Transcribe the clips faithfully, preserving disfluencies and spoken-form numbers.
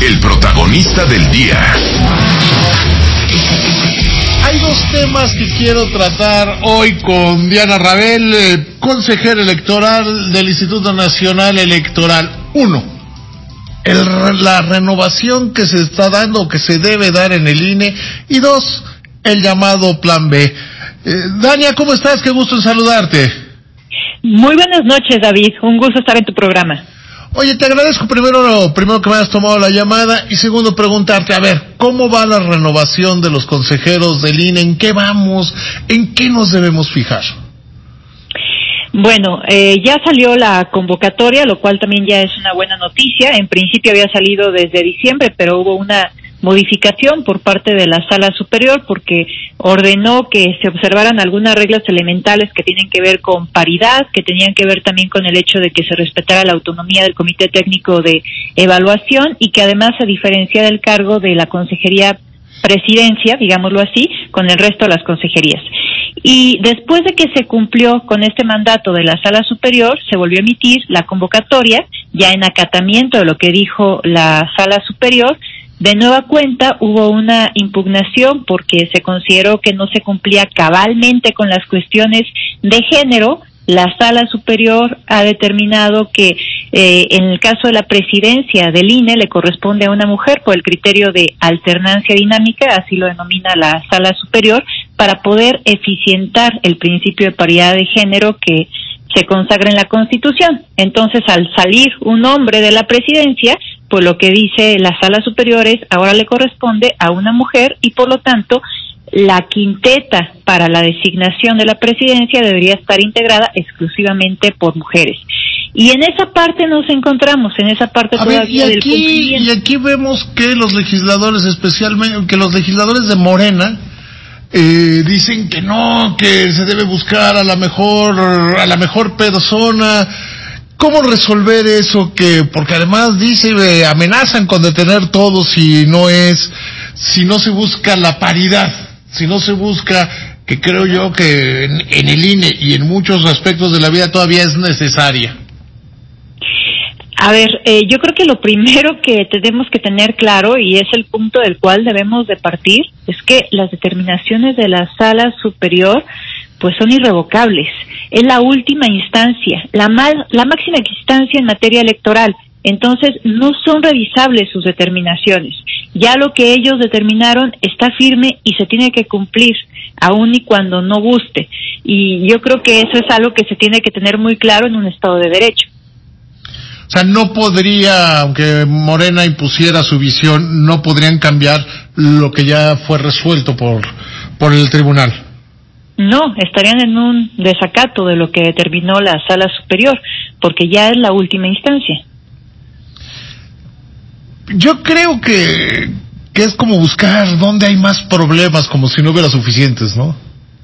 el protagonista del día. Hay dos temas que quiero tratar hoy con Diana Rabel, eh, consejera electoral del Instituto Nacional Electoral. Uno, el, la renovación que se está dando o que se debe dar en el I N E. Y dos, el llamado Plan B. Eh, Dania, ¿cómo estás? Qué gusto en saludarte. Muy buenas noches, David. Un gusto estar en tu programa. Oye, te agradezco primero, primero que me hayas tomado la llamada y segundo preguntarte, a ver, ¿cómo va la renovación de los consejeros del I N E? ¿En qué vamos? ¿En qué nos debemos fijar? Bueno, eh, ya salió la convocatoria, lo cual también ya es una buena noticia. En principio había salido desde diciembre, pero hubo una modificación por parte de la Sala Superior porque ordenó que se observaran algunas reglas elementales que tienen que ver con paridad, que tenían que ver también con el hecho de que se respetara la autonomía del Comité Técnico de Evaluación y que además se diferenciara el cargo de la Consejería Presidencia, digámoslo así, con el resto de las consejerías. Y después de que se cumplió con este mandato de la Sala Superior, se volvió a emitir la convocatoria, ya en acatamiento de lo que dijo la Sala Superior. De nueva cuenta hubo una impugnación porque se consideró que no se cumplía cabalmente con las cuestiones de género. La Sala Superior ha determinado que eh, en el caso de la presidencia del I N E le corresponde a una mujer por el criterio de alternancia dinámica, así lo denomina la Sala Superior, para poder eficientar el principio de paridad de género que se consagra en la Constitución. Entonces, al salir un hombre de la presidencia, pues lo que dice la Sala Superior es ahora le corresponde a una mujer y por lo tanto la quinteta para la designación de la presidencia debería estar integrada exclusivamente por mujeres. Y en esa parte nos encontramos, en esa parte a todavía ver, y del aquí, cumplimiento. y aquí vemos que los legisladores, especialmente, que los legisladores de Morena, eh, dicen que no, que se debe buscar a la mejor, a la mejor persona. ¿Cómo resolver eso? Que, porque además dice, eh, amenazan con detener todo si no es, si no se busca la paridad, si no se busca, que creo yo que en, en el I N E y en muchos aspectos de la vida todavía es necesaria. A ver, eh, yo creo que lo primero que tenemos que tener claro, y es el punto del cual debemos de partir, es que las determinaciones de la Sala Superior pues son irrevocables. Es la última instancia, la, mal, la máxima instancia en materia electoral. Entonces, no son revisables sus determinaciones. Ya lo que ellos determinaron está firme y se tiene que cumplir, aun y cuando no guste. Y yo creo que eso es algo que se tiene que tener muy claro en un Estado de Derecho. O sea, no podría, aunque Morena impusiera su visión, no podrían cambiar lo que ya fue resuelto por, por el tribunal. No, estarían en un desacato de lo que determinó la Sala Superior, porque ya es la última instancia. Yo creo que, que es como buscar dónde hay más problemas, como si no hubiera suficientes, ¿no?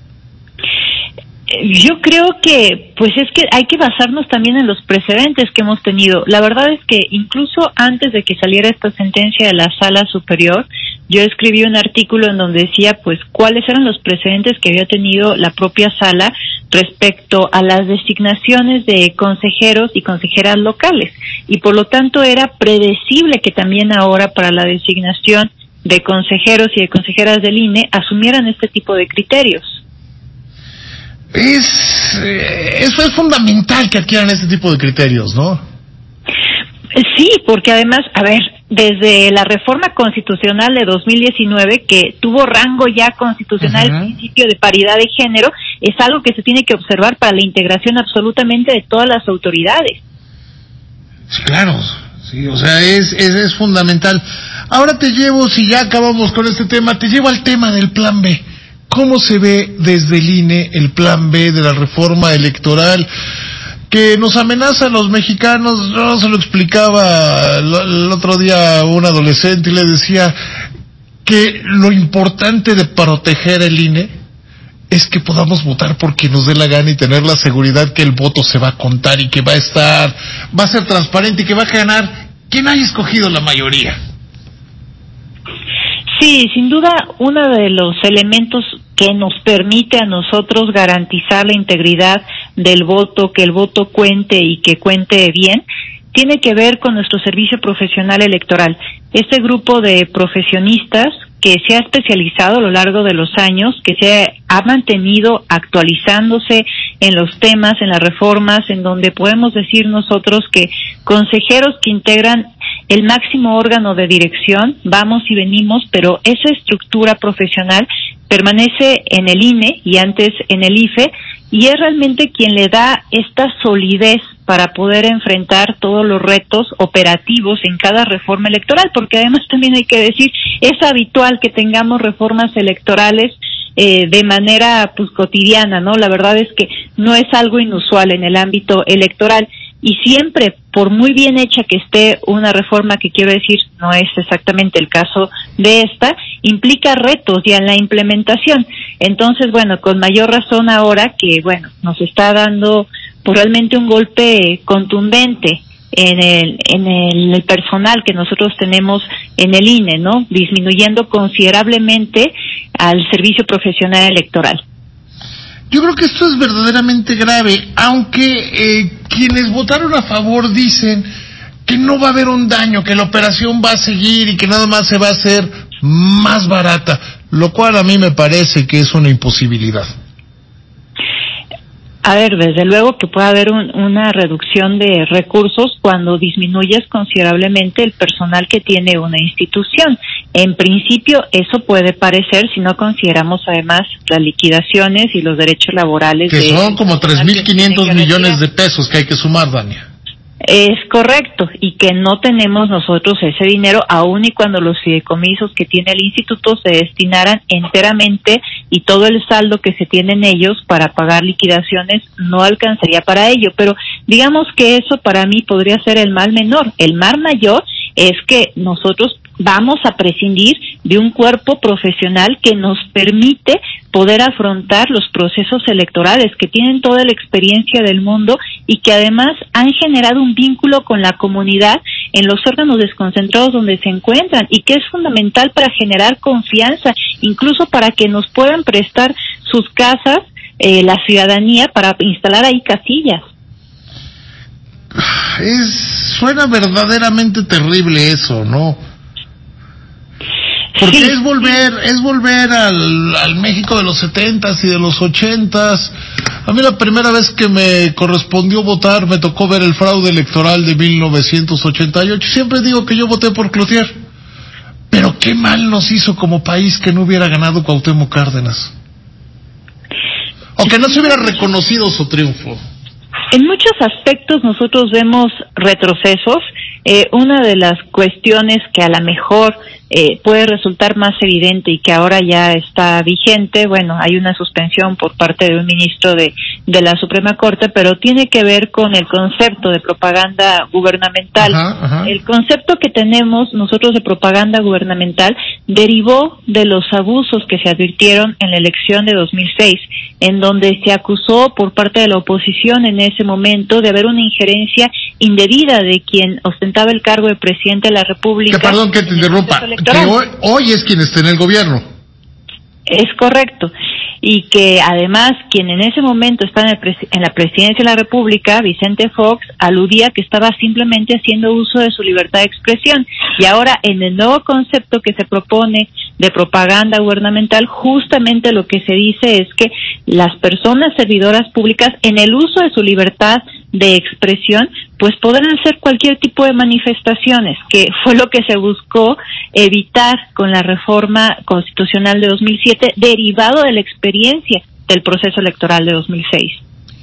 Yo creo que, pues es que hay que basarnos también en los precedentes que hemos tenido. La verdad es que incluso antes de que saliera esta sentencia de la Sala Superior, yo escribí un artículo en donde decía, pues, cuáles eran los precedentes que había tenido la propia Sala respecto a las designaciones de consejeros y consejeras locales. Y por lo tanto era predecible que también ahora para la designación de consejeros y de consejeras del I N E asumieran este tipo de criterios. Es, eh, eso es fundamental que adquieran este tipo de criterios, ¿no? Sí, porque además, a ver, desde la reforma constitucional de dos mil diecinueve, que tuvo rango ya constitucional, uh-huh. El principio de paridad de género, es algo que se tiene que observar para la integración absolutamente de todas las autoridades. Sí, claro, sí, o sea, es, es, es fundamental. Ahora te llevo, si ya acabamos con este tema, te llevo al tema del Plan B. ¿Cómo se ve desde el I N E el Plan B de la reforma electoral que nos amenaza a los mexicanos? Yo se lo explicaba el otro día a un adolescente y le decía que lo importante de proteger el I N E es que podamos votar por quien nos dé la gana y tener la seguridad que el voto se va a contar y que va a estar, va a ser transparente y que va a ganar quien haya escogido la mayoría. Sí, sin duda, uno de los elementos que nos permite a nosotros garantizar la integridad del voto, que el voto cuente y que cuente bien, tiene que ver con nuestro servicio profesional electoral. Este grupo de profesionistas que se ha especializado a lo largo de los años, que se ha mantenido actualizándose en los temas, en las reformas, en donde podemos decir nosotros que consejeros que integran el máximo órgano de dirección, vamos y venimos, pero esa estructura profesional permanece en el I N E y antes en el I F E, y es realmente quien le da esta solidez para poder enfrentar todos los retos operativos en cada reforma electoral, porque además también hay que decir, es habitual que tengamos reformas electorales eh, de manera pues cotidiana, ¿no? La verdad es que no es algo inusual en el ámbito electoral, y siempre, por muy bien hecha que esté una reforma, que quiero decir, no es exactamente el caso de esta, implica retos ya en la implementación. Entonces, bueno, con mayor razón ahora que, bueno, nos está dando pues, realmente un golpe contundente en el, en el, el personal que nosotros tenemos en el I N E, ¿no? Disminuyendo considerablemente al servicio profesional electoral. Yo creo que esto es verdaderamente grave, aunque eh, quienes votaron a favor dicen que no va a haber un daño, que la operación va a seguir y que nada más se va a hacer más barata, lo cual a mí me parece que es una imposibilidad. A ver, desde luego que puede haber un, una reducción de recursos cuando disminuyes considerablemente el personal que tiene una institución. En principio, eso puede parecer si no consideramos además las liquidaciones y los derechos laborales. Que de son como tres mil quinientos millones de pesos que hay que sumar, Dania. Es correcto, y que no tenemos nosotros ese dinero, aun y cuando los fideicomisos que tiene el instituto se destinaran enteramente y todo el saldo que se tiene en ellos para pagar liquidaciones no alcanzaría para ello. Pero digamos que eso para mí podría ser el mal menor. El mal mayor es que nosotros vamos a prescindir de un cuerpo profesional que nos permite poder afrontar los procesos electorales, que tienen toda la experiencia del mundo y que además han generado un vínculo con la comunidad en los órganos desconcentrados donde se encuentran, y que es fundamental para generar confianza, incluso para que nos puedan prestar sus casas, eh, la ciudadanía, para instalar ahí casillas. Es, suena verdaderamente terrible eso, ¿no? Porque sí, es volver, es volver al, al México de los setentas y de los ochentas. A mí la primera vez que me correspondió votar me tocó ver el fraude electoral de mil novecientos ochenta y ocho. Siempre digo que yo voté por Cloutier. Pero qué mal nos hizo como país que no hubiera ganado Cuauhtémoc Cárdenas. O que no se hubiera reconocido su triunfo. En muchos aspectos nosotros vemos retrocesos. Eh, una de las cuestiones que a lo mejor eh, puede resultar más evidente y que ahora ya está vigente, bueno, hay una suspensión por parte de un ministro de, de la Suprema Corte, pero tiene que ver con el concepto de propaganda gubernamental. Ajá, ajá. El concepto que tenemos nosotros de propaganda gubernamental derivó de los abusos que se advirtieron en la elección de dos mil seis, en donde se acusó por parte de la oposición en ese momento de haber una injerencia indebida de quien ostentaba el cargo de presidente de la República. Que perdón que te interrumpa, que hoy, hoy es quien está en el gobierno. Es correcto. Y que además quien en ese momento está en, el pres- en la presidencia de la República, Vicente Fox, aludía que estaba simplemente haciendo uso de su libertad de expresión. Y ahora en el nuevo concepto que se propone de propaganda gubernamental, justamente lo que se dice es que las personas servidoras públicas, en el uso de su libertad de expresión, pues podrán hacer cualquier tipo de manifestaciones, que fue lo que se buscó evitar con la reforma constitucional de dos mil siete, derivado de la experiencia del proceso electoral de dos mil seis.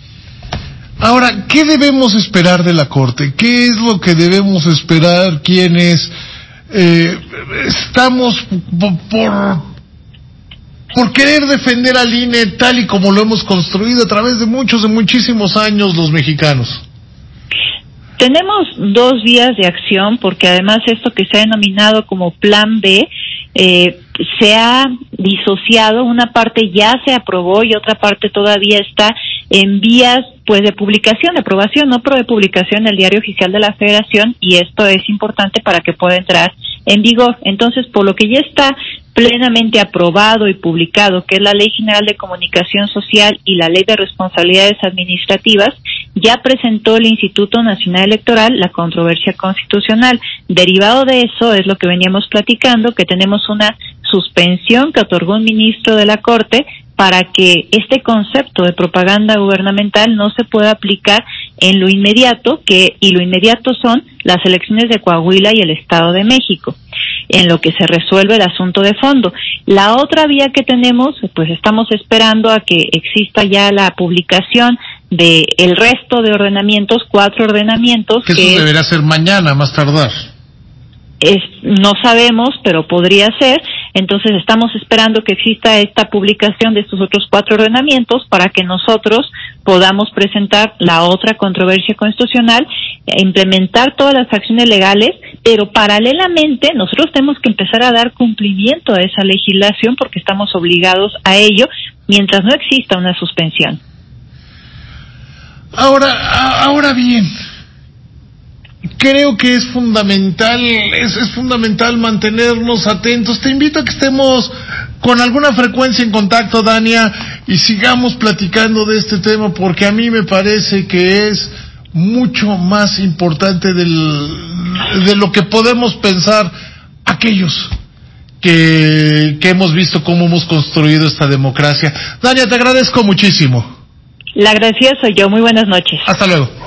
Ahora, ¿qué debemos esperar de la Corte? ¿Qué es lo que debemos esperar quienes eh, estamos por, por querer defender al I N E tal y como lo hemos construido a través de muchos, de muchísimos años los mexicanos? Tenemos dos vías de acción, porque además esto que se ha denominado como Plan B, eh, se ha disociado, una parte ya se aprobó y otra parte todavía está en vías pues de publicación, de aprobación, no pero de publicación en el Diario Oficial de la Federación, y esto es importante para que pueda entrar en vigor. Entonces, por lo que ya está plenamente aprobado y publicado, que es la Ley General de Comunicación Social y la Ley de Responsabilidades Administrativas, ya presentó el Instituto Nacional Electoral la controversia constitucional. Derivado de eso es lo que veníamos platicando, que tenemos una suspensión que otorgó un ministro de la Corte para que este concepto de propaganda gubernamental no se pueda aplicar en lo inmediato, que y lo inmediato son las elecciones de Coahuila y el Estado de México, en lo que se resuelve el asunto de fondo. La otra vía que tenemos, pues estamos esperando a que exista ya la publicación de el resto de ordenamientos, cuatro ordenamientos. Que eso que deberá ser mañana, más tardar. Es, no sabemos, pero podría ser. Entonces estamos esperando que exista esta publicación de estos otros cuatro ordenamientos para que nosotros podamos presentar la otra controversia constitucional, e implementar todas las acciones legales, pero paralelamente nosotros tenemos que empezar a dar cumplimiento a esa legislación porque estamos obligados a ello mientras no exista una suspensión. Ahora, ahora bien, creo que es fundamental, es, es fundamental mantenernos atentos. Te invito a que estemos con alguna frecuencia en contacto, Dania, y sigamos platicando de este tema, porque a mí me parece que es mucho más importante del, de lo que podemos pensar aquellos que, que hemos visto cómo hemos construido esta democracia. Dania, te agradezco muchísimo. La agradecida soy yo. Muy buenas noches. Hasta luego.